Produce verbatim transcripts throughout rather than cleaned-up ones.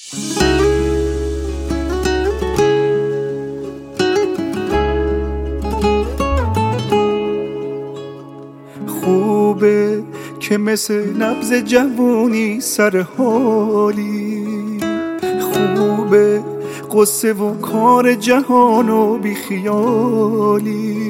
خوبه که مثل نبض جوونی سر حالی، خوبه قصه و کار جهان و بیخیالی.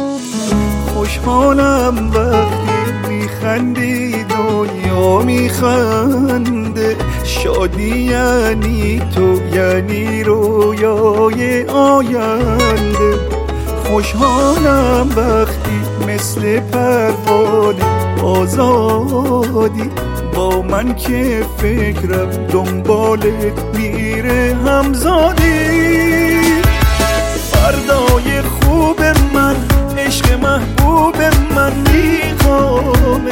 خوشحالم وقتی میخندی دنیا میخنده، شادی یعنی تو یعنی رویای آینده. خوشحالم وقتی مثل پروانه آزادی، با من که فکرم دنبالت میره همزادی. فردای خوب من، عشق محبوب من میخوامه،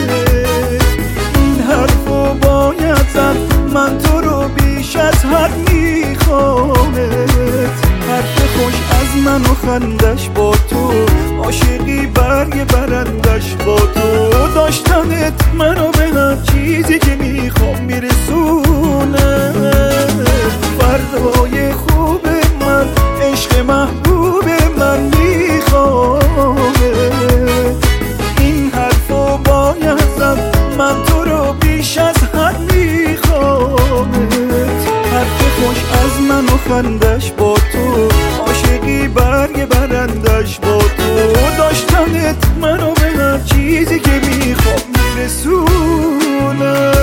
این حرفو باید زد، من تو رو بیش از حد میخوامت. حرف خوش از من و خندش با تو، عاشقی برگ برندش با تو. داشتنت منو به هر چیزی که میخوام میرسونه. فردای خوب من، عشق محبوب من میخوامه، این حرفو باید زد، من تو رو بیش از حد میخوامت. حرف خوش از من و خندش با تو، عاشقی برگ برندش با تو. داشتنت منو به هر چیزی که میخوام میرسونه.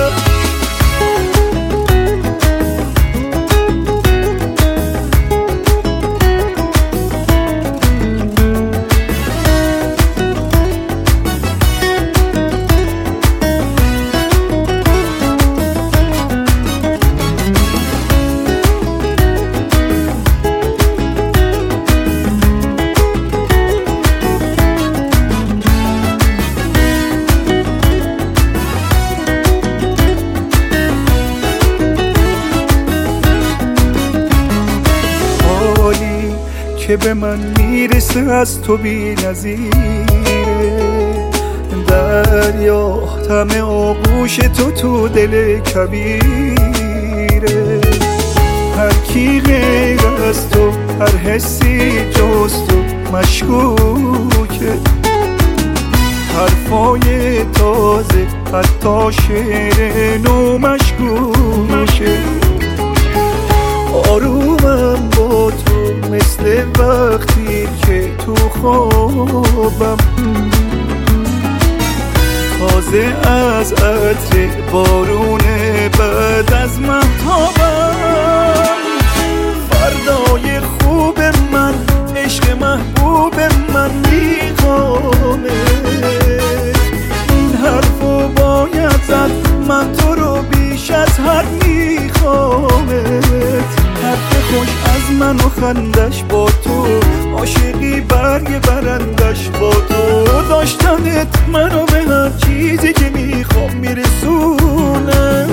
که به من میرسه از تو بی نظیره، دریا طمع آغوش تو تو دل کبیره. هر کی غیر از تو، هر حسی جز تو مشکوکه. حرفای تازه حتی شعر نو مشکوکه. آرومم با تو مثل وقتی که تو خوابم، تازه از عطر بارون بعد از مهتابم. فردای خوب من، عشق محبوب من میخوامه، این حرفو باید زد، من تو رو بیش از حد میخوامت. حرف خوش از من و خندش با تو، عاشقی برگ برندش با تو. داشتنت منو به هر چیزی که میخوام میرسونه.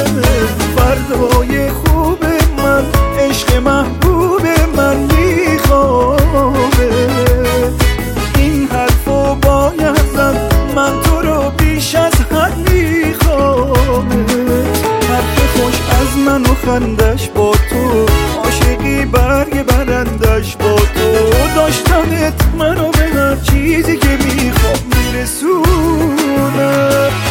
فردای خوب من، عشق محبوب من میخوامه، این حرفو باید زد، من تو رو بیش از حد میخوامت. حرف خوش از من و خندش با تو، عاشقی برگ برندش با تو. داشتنت منو به هر چیزی که میخوام میرسونه.